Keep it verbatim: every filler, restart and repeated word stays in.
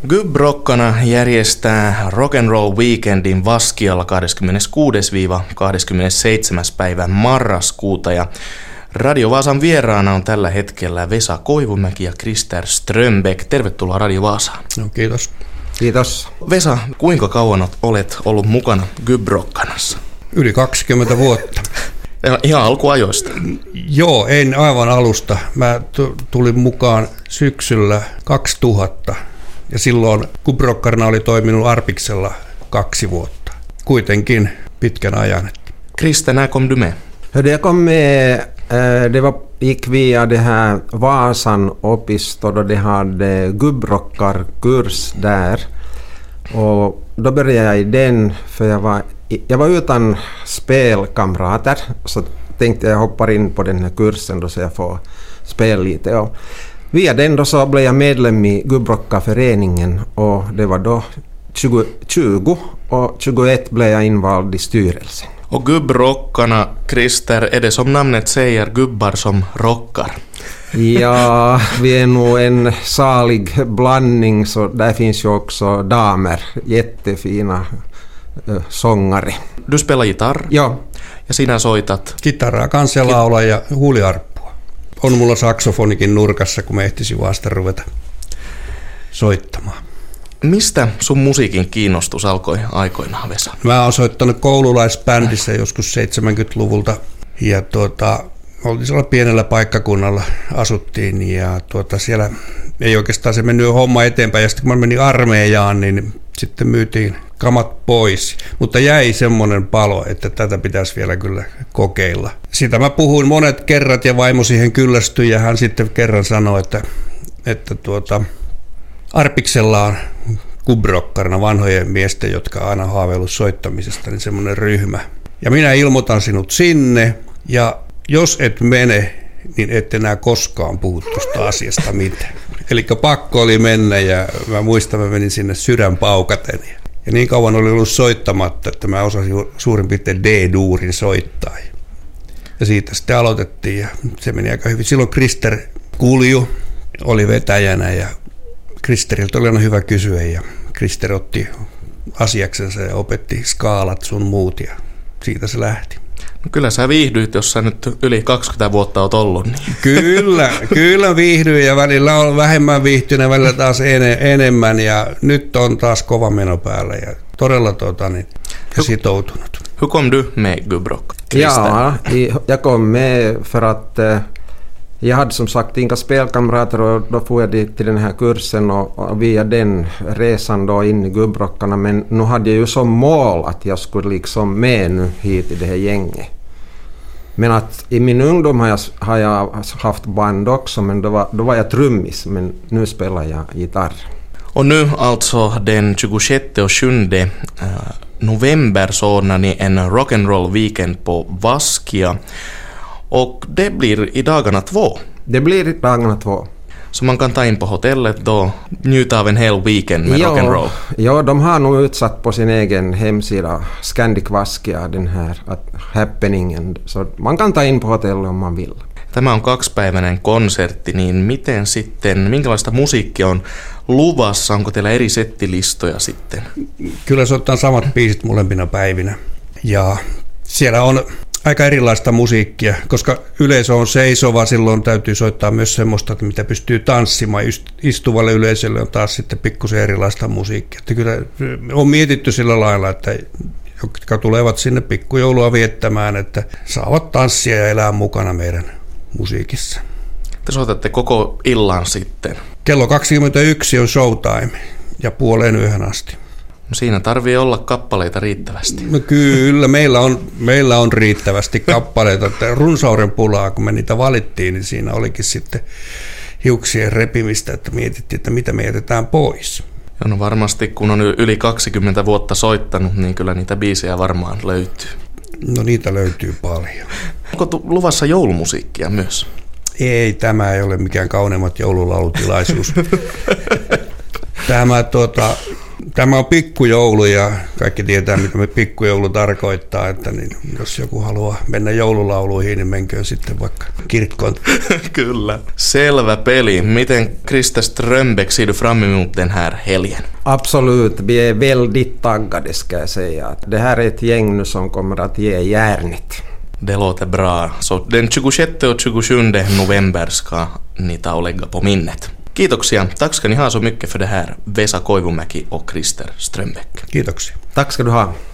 Gubrokkana järjestää Rock'n'Roll Weekendin Vaskialla kahdeskymmeneskuudes kahdeskymmenesseitsemäs päivä marraskuuta ja Radio Vaasan vieraana on tällä hetkellä Vesa Koivumäki ja Krister Strömbäck. Tervetuloa Radio Vaasaan. No, kiitos. Kiitos. Vesa, kuinka kauan olet ollut mukana Gubrokkanassa? Yli kaksikymmentä vuotta. Ihan alkuajoista. Joo, en aivan alusta. Mä tulin mukaan syksyllä kaksituhatta ja silloin Gubrokkarna oli toiminut Arpiksella kaksi vuotta. Kuitenkin pitkän ajan. Krister, när kom du med? Jag kom med, det var, gick via det här Vasan opisto då de hade Gubrokkarkurs där. Och då började jag i den, för jag var, jag var utan spelkamrater, så tänkte jag hoppar in på den här kursen då så jag får spela lite. Och via den då så blev jag medlem i Gubrokkarföreningen och det var då tjugo, tjugo och tjugoett blev jag invald i styrelsen. Och Gubrokkarna, Krister, är det som namnet säger, gubbar som rockar? Ja, vi är nog en salig blandning, så där finns ju också damer, jättefina äh, sångare. Du spelar gitarr? Ja. Ja sinä soitat? Kitaraa, kansselaulaa ja huuliarppua. On mulla saksofonikin nurkassa, kun mä ehtisin vaan sitä ruveta soittamaan. Mistä sun musiikin kiinnostus alkoi aikoinaan, Vesa? Mä oon soittanut koululaisbändissä joskus seitsemänkymmentäluvulta ja tuota, oltiin siellä pienellä paikkakunnalla, asuttiin ja tuota, siellä ei oikeastaan se mennyt homma eteenpäin ja sitten kun mä menin armeijaan, niin sitten myytiin kamat pois, mutta jäi semmoinen palo, että tätä pitäisi vielä kyllä kokeilla. Sitä mä puhuin monet kerrat ja vaimo siihen kyllästyi ja hän sitten kerran sanoi, että, että tuota, Arpiksella on Gubrokkarna vanhojen miesten, jotka on aina haaveillut soittamisesta, niin semmoinen ryhmä. Ja minä ilmoitan sinut sinne, ja jos et mene, niin et enää koskaan puhu tuosta asiasta mitään. Eli pakko oli mennä, ja mä muistan, mä menin sinne sydän paukaten. Ja niin kauan oli ollut soittamatta, että mä osasin suurin piirtein D-duurin soittaa. Ja siitä sitten aloitettiin, ja se meni aika hyvin. Silloin Krister Kulju oli vetäjänä, ja Kristeriltä oli aina hyvä kysyä ja Krister otti asiaksensa ja opetti skaalat sun muut ja siitä se lähti. No kyllä sä viihdyit, jos sä nyt yli kaksikymmentä vuotta oot ollut. Niin. Kyllä, kyllä viihdyin ja välillä on vähemmän viihtynyt, välillä taas en, enemmän ja nyt on taas kova meno päällä ja todella tota, niin, sitoutunut. Hur kom du med Gubrok? Ja, jag kom med för att jag hade som sagt inga spelkamrater och då får jag dit till den här kursen och, och via den resan då in i Gubrokkarna, men nu hade jag ju som mål att jag skulle liksom med nu hit i det här gänget. Men att i min ungdom har jag, har jag haft band också, men då var, då var jag trummis, men nu spelar jag gitarr. Och nu alltså den tjugosjätte och sjunde november så ordnar ni en Rock'n'Roll Weekend på Vaskia. Och det blir i dagarna två. Det blir i dagarna två. Så man kan ta in på hotellet då, njuta av en hel weekend med rock'n'roll. Ja, de har nog utsatt på sin egen hemsida Scandic Vaskia den här happeningen. Så man kan ta in på hotellet om man vill. Tämä on kaksipäiväinen konsertti, niin miten sitten, minkälaista musiikkia on luvassa? Onko teillä eri settilistoja sitten? Kyllä soittaa samat biisit molempina päivinä. Ja siellä on aika erilaista musiikkia, koska yleisö on seisova, silloin täytyy soittaa myös semmoista, että mitä pystyy tanssimaan. Istuvalle yleisölle on taas sitten pikkusen erilaista musiikkia. Että kyllä on mietitty sillä lailla, että jotka tulevat sinne pikkujoulua viettämään, että saavat tanssia ja elää mukana meidän musiikissa. Te soitatte koko illan sitten? Kello kaksikymmentäyksi on showtime ja puoleen yöhön asti. No siinä tarvii olla kappaleita riittävästi. No kyllä, meillä on, meillä on riittävästi kappaleita. Runsauden pulaa, kun me niitä valittiin, niin siinä olikin sitten hiuksien repimistä, että mietittiin, että mitä me jätetään pois. Ja no varmasti, kun on yli kaksikymmentä vuotta soittanut, niin kyllä niitä biisejä varmaan löytyy. No niitä löytyy paljon. Onko luvassa joulumusiikkia myös? Ei, tämä ei ole mikään kauneimmat joululaulutilaisuus. Tämä tuota... tämä on pikkujoulu ja kaikki tietää, mitä me pikkujoulu tarkoittaa, että niin, jos joku haluaa mennä joululauluihin, niin menköön sitten vaikka kirkkoon. Kyllä. Selvä peli. Miten Krista Strömbäck ser du fram emot den här helgen? Absolut, vi är väldigt taggade ska jag säga. Det här är ett gäng nu som kommer att ge järnet. Det låter bra. Så den tjugosjätte och tjugosjunde november ska ni ta och lägga på minnet. Kiitoksia. Tack ska ni ha så mycket för det här, Vesa Koivumäki och Krister Strömbäck. Kiitoksia. Tack ska du ha.